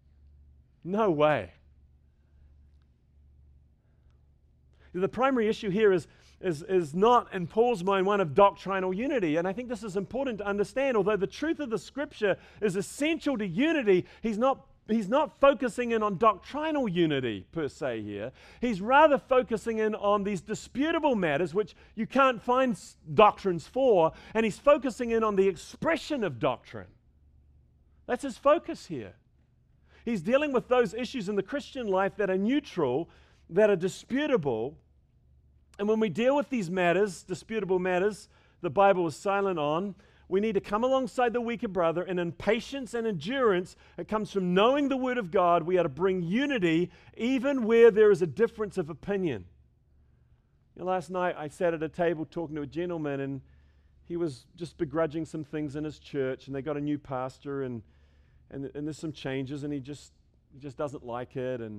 No way. The primary issue here is, is, is not, in Paul's mind, one of doctrinal unity. And I think this is important to understand. Although the truth of the Scripture is essential to unity, he's not, he's not focusing in on doctrinal unity, per se, here. He's rather focusing in on these disputable matters, which you can't find doctrines for, and he's focusing in on the expression of doctrine. That's his focus here. He's dealing with those issues in the Christian life that are neutral, that are disputable. And when we deal with these matters, disputable matters, the Bible is silent on, we need to come alongside the weaker brother, and in patience and endurance, it comes from knowing the Word of God. We are to bring unity even where there is a difference of opinion. You know, last night I sat at a table talking to a gentleman, and he was just begrudging some things in his church, and they got a new pastor, and and, and there's some changes, and he just he just doesn't like it, and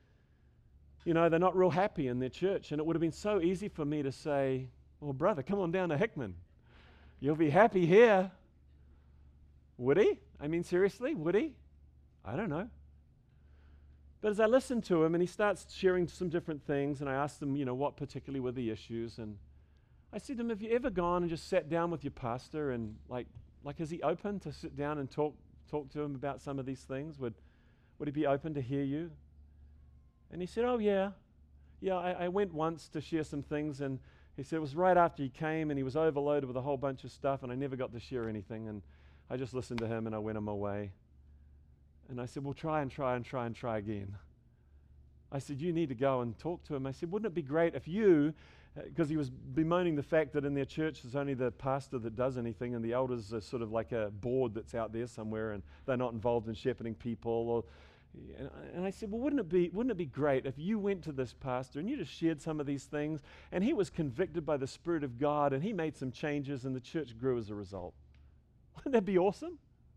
you know, they're not real happy in their church. And it would have been so easy for me to say, well, brother, come on down to Hickman. You'll be happy here. Would he? I mean, seriously, would he? I don't know. But as I listened to him, and he starts sharing some different things, and I asked him, you know, what particularly were the issues, and I said to him, have you ever gone and just sat down with your pastor, and like, like is he open to sit down and talk talk to him about some of these things? Would, would he be open to hear you? And he said, oh, yeah. Yeah, I, I went once to share some things, and he said it was right after he came, and he was overloaded with a whole bunch of stuff, and I never got to share anything, and I just listened to him, and I went on my way. And I said, well, try and try and try and try again. I said, you need to go and talk to him. I said, wouldn't it be great if you, because uh, he was bemoaning the fact that in their church there's only the pastor that does anything, and the elders are sort of like a board that's out there somewhere, and they're not involved in shepherding people, or And, and I said, well, wouldn't it be wouldn't it be great if you went to this pastor and you just shared some of these things, and he was convicted by the Spirit of God, and he made some changes, and the church grew as a result? Wouldn't that be awesome?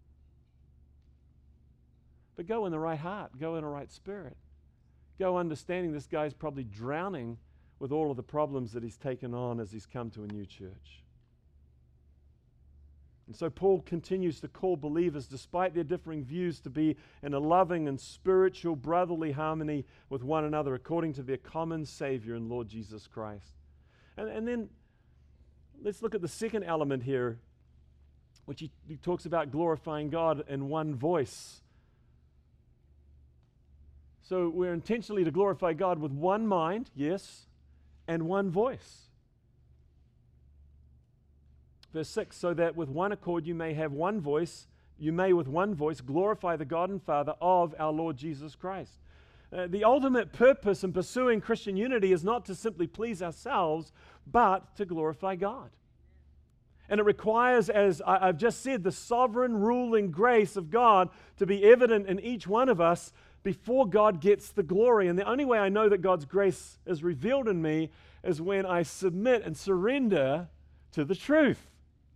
But go in the right heart. Go in the right spirit. Go understanding this guy's probably drowning with all of the problems that he's taken on as he's come to a new church. And so Paul continues to call believers, despite their differing views, to be in a loving and spiritual brotherly harmony with one another according to their common Savior and Lord Jesus Christ. And, and then let's look at the second element here, which he, he talks about glorifying God in one voice. So we're intentionally to glorify God with one mind, yes, and one voice. Verse six, so that with one accord you may have one voice, you may with one voice glorify the God and Father of our Lord Jesus Christ. Uh, the ultimate purpose in pursuing Christian unity is not to simply please ourselves, but to glorify God. And it requires, as I, I've just said, the sovereign ruling grace of God to be evident in each one of us before God gets the glory. And the only way I know that God's grace is revealed in me is when I submit and surrender to the truth.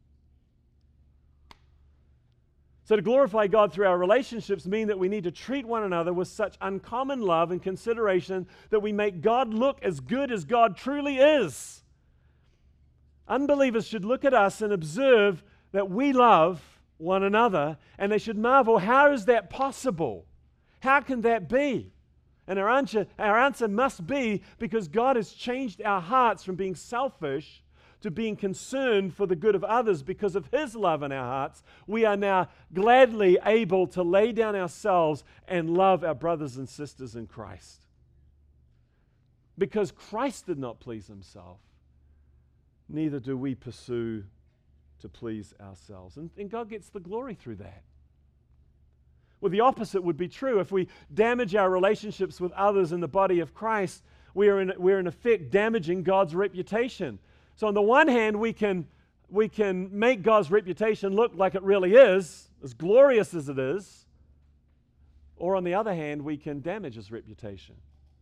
So to glorify God through our relationships mean that we need to treat one another with such uncommon love and consideration that we make God look as good as God truly is. Unbelievers should look at us and observe that we love one another, and they should marvel, how is that possible? How can that be? And our answer, our answer must be because God has changed our hearts from being selfish to being concerned for the good of others. Because of His love in our hearts, we are now gladly able to lay down ourselves and love our brothers and sisters in Christ. Because Christ did not please Himself, neither do we pursue to please ourselves. And, and God gets the glory through that. Well, the opposite would be true. If we damage our relationships with others in the body of Christ, we are in, we're in effect damaging God's reputation. So on the one hand, we can, we can make God's reputation look like it really is, as glorious as it is. Or on the other hand, we can damage His reputation.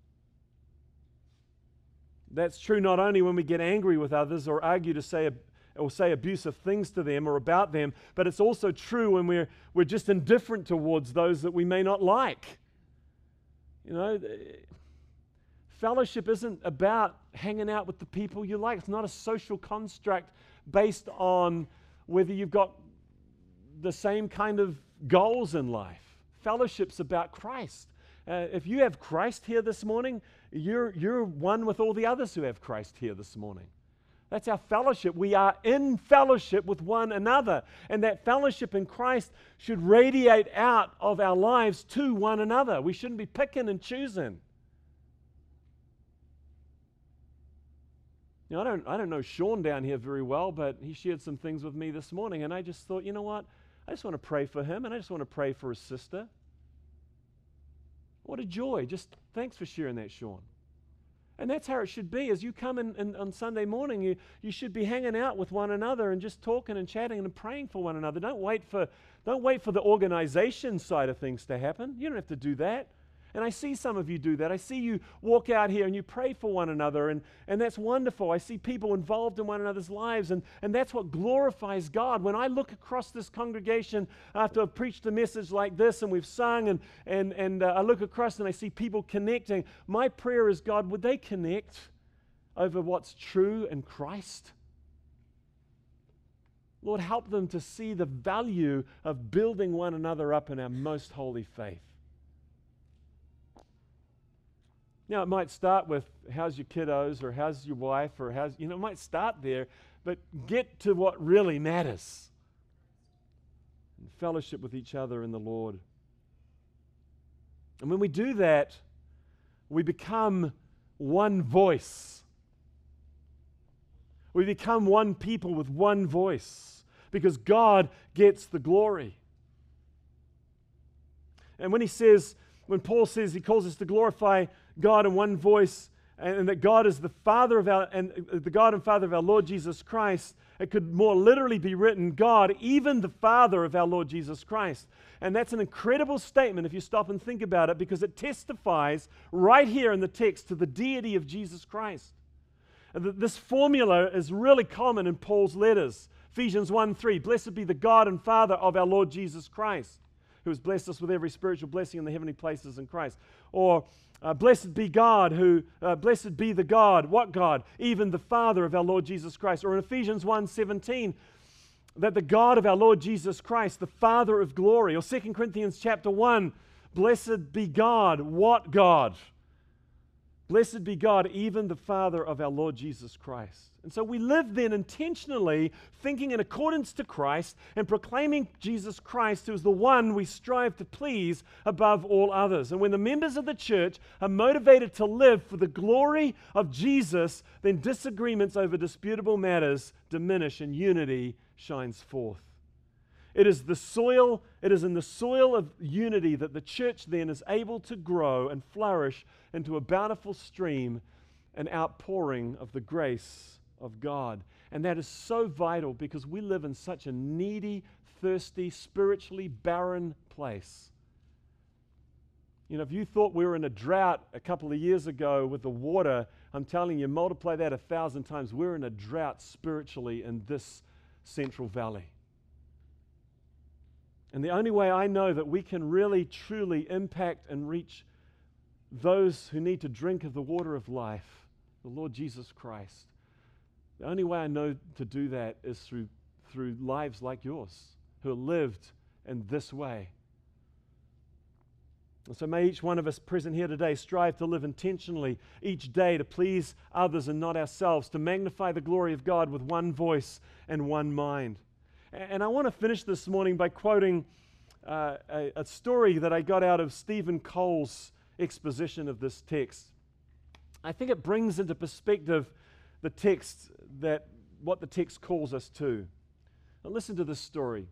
That's true not only when we get angry with others or argue to say or say abusive things to them or about them, but it's also true when we're, we're just indifferent towards those that we may not like. You know, fellowship isn't about hanging out with the people you like. It's not a social construct based on whether you've got the same kind of goals in life. Fellowship's about Christ. Uh, if you have Christ here this morning, you're, you're one with all the others who have Christ here this morning. That's our fellowship. We are in fellowship with one another. And that fellowship in Christ should radiate out of our lives to one another. We shouldn't be picking and choosing. You know, I don't, I don't know Sean down here very well, but he shared some things with me this morning, and I just thought, you know what? I just want to pray for him, and I just want to pray for his sister. What a joy. Just thanks for sharing that, Sean. And that's how it should be. As you come in, in on Sunday morning, you, you should be hanging out with one another and just talking and chatting and praying for one another. Don't wait for, don't wait for the organization side of things to happen. You don't have to do that. And I see some of you do that. I see you walk out here and you pray for one another, and, and that's wonderful. I see people involved in one another's lives, and, and that's what glorifies God. When I look across this congregation after I've preached a message like this and we've sung, and, and, and uh, I look across and I see people connecting, my prayer is, God, would they connect over what's true in Christ? Lord, help them to see the value of building one another up in our most holy faith. Now, it might start with, how's your kiddos, or how's your wife, or how's, you know, it might start there, but get to what really matters. And fellowship with each other in the Lord. And when we do that, we become one voice. We become one people with one voice, because God gets the glory. And when he says, when Paul says he calls us to glorify God in one voice, and that God is the Father of our, and the God and Father of our Lord Jesus Christ, it could more literally be written, God, even the Father of our Lord Jesus Christ. And that's an incredible statement if you stop and think about it, because it testifies right here in the text to the deity of Jesus Christ. And this formula is really common in Paul's letters. Ephesians one three, blessed be the God and Father of our Lord Jesus Christ, who has blessed us with every spiritual blessing in the heavenly places in Christ. Or, uh, blessed be God, who, uh, blessed be the God, what God? Even the Father of our Lord Jesus Christ. Or in Ephesians one seventeen, that the God of our Lord Jesus Christ, the Father of glory, or Second Corinthians chapter one, blessed be God. What God? Blessed be God, even the Father of our Lord Jesus Christ. And so we live then intentionally thinking in accordance to Christ and proclaiming Jesus Christ, who is the one we strive to please above all others. And when the members of the church are motivated to live for the glory of Jesus, then disagreements over disputable matters diminish and unity shines forth. It is the soil, it is in the soil of unity that the church then is able to grow and flourish into a bountiful stream and outpouring of the grace of God. And that is so vital because we live in such a needy, thirsty, spiritually barren place. You know, if you thought we were in a drought a couple of years ago with the water, I'm telling you, multiply that a thousand times. We're in a drought spiritually in this Central Valley. And the only way I know that we can really, truly impact and reach those who need to drink of the water of life, the Lord Jesus Christ, the only way I know to do that is through, through lives like yours, who are lived in this way. And so may each one of us present here today strive to live intentionally each day to please others and not ourselves, to magnify the glory of God with one voice and one mind. And I want to finish this morning by quoting uh, a, a story that I got out of Stephen Cole's exposition of this text. I think it brings into perspective the text, that what the text calls us to. Now listen to this story.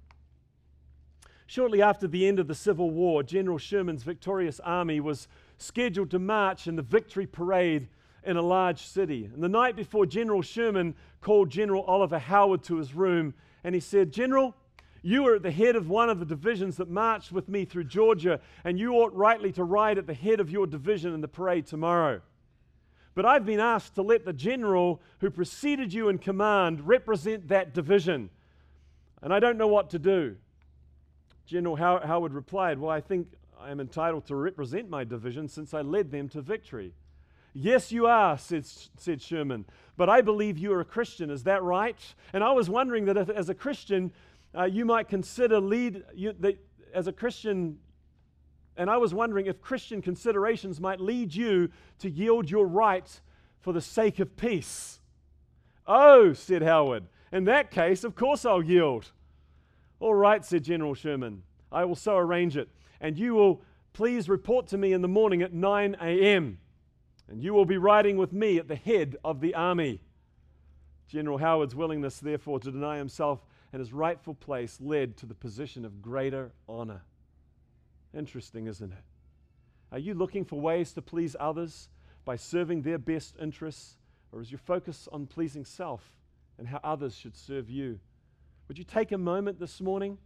Shortly after the end of the Civil War, General Sherman's victorious army was scheduled to march in the victory parade in a large city. And the night before, General Sherman called General Oliver Howard to his room, and he said, "General, you were at the head of one of the divisions that marched with me through Georgia, and you ought rightly to ride at the head of your division in the parade tomorrow. But I've been asked to let the general who preceded you in command represent that division, and I don't know what to do." General How- Howard replied, "Well, I think I am entitled to represent my division since I led them to victory." "Yes, you are," said, said Sherman, "but I believe you are a Christian. Is that right? And I was wondering that if, as a Christian, uh, you might consider lead, you, that as a Christian, and I was wondering if Christian considerations might lead you to yield your right for the sake of peace." "Oh," said Howard, "in that case, of course I'll yield." "All right," said General Sherman, "I will so arrange it, and you will please report to me in the morning at nine a.m., and you will be riding with me at the head of the army." General Howard's willingness, therefore, to deny himself and his rightful place led to the position of greater honor. Interesting, isn't it? Are you looking for ways to please others by serving their best interests, or is your focus on pleasing self and how others should serve you? Would you take a moment this morning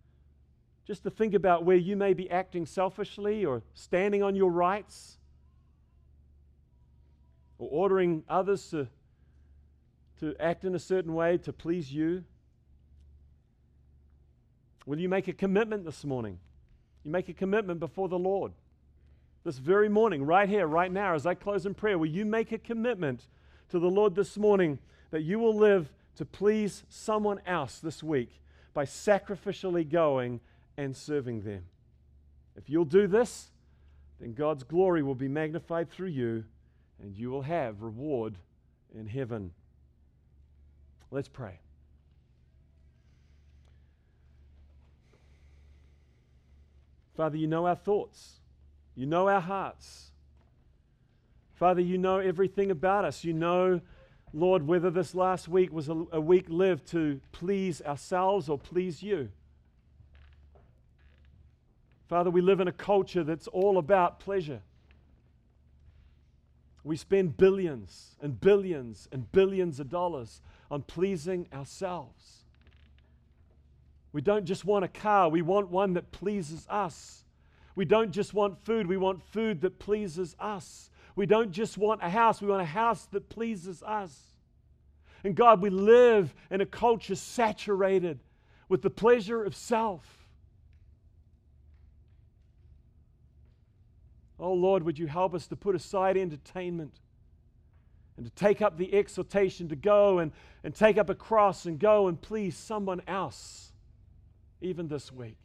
just to think about where you may be acting selfishly or standing on your rights, or ordering others to, to act in a certain way to please you? Will you make a commitment this morning? You make a commitment before the Lord. This very morning, right here, right now, as I close in prayer, will you make a commitment to the Lord this morning that you will live to please someone else this week by sacrificially going and serving them? If you'll do this, then God's glory will be magnified through you, and you will have reward in heaven. Let's pray. Father, you know our thoughts. You know our hearts. Father, you know everything about us. You know, Lord, whether this last week was a, a week lived to please ourselves or please you. Father, we live in a culture that's all about pleasure. We spend billions and billions and billions of dollars on pleasing ourselves. We don't just want a car, we want one that pleases us. We don't just want food, we want food that pleases us. We don't just want a house, we want a house that pleases us. And God, we live in a culture saturated with the pleasure of self. Oh Lord, would you help us to put aside entertainment and to take up the exhortation to go and, and take up a cross and go and please someone else, even this week.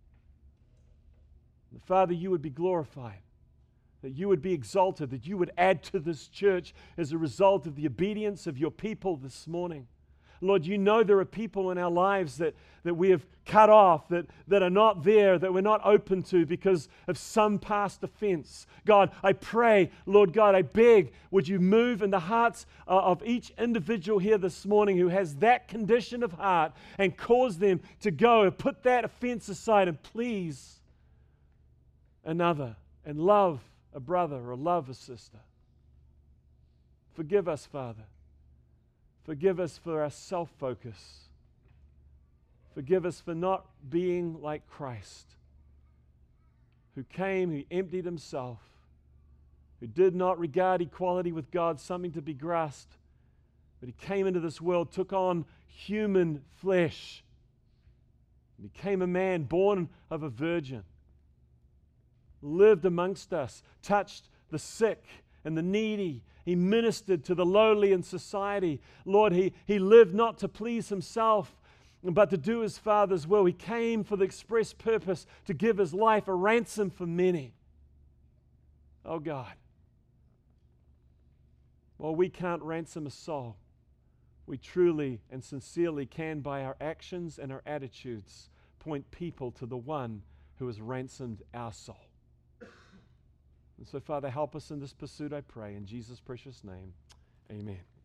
And Father, you would be glorified, that you would be exalted, that you would add to this church as a result of the obedience of your people this morning. Lord, you know there are people in our lives that, that we have cut off, that, that are not there, that we're not open to because of some past offense. God, I pray, Lord God, I beg, would you move in the hearts uh, of each individual here this morning who has that condition of heart and cause them to go and put that offense aside and please another and love a brother or love a sister. Forgive us, Father. Forgive us for our self-focus. Forgive us for not being like Christ, who came, who emptied himself, who did not regard equality with God something to be grasped, but he came into this world, took on human flesh, and became a man born of a virgin, lived amongst us, touched the sick and the needy. He ministered to the lowly in society. Lord, he, he lived not to please himself, but to do his Father's will. He came for the express purpose to give his life a ransom for many. Oh God, while we can't ransom a soul, we truly and sincerely can, by our actions and our attitudes, point people to the one who has ransomed our soul. And so, Father, help us in this pursuit, I pray. In Jesus' precious name, amen.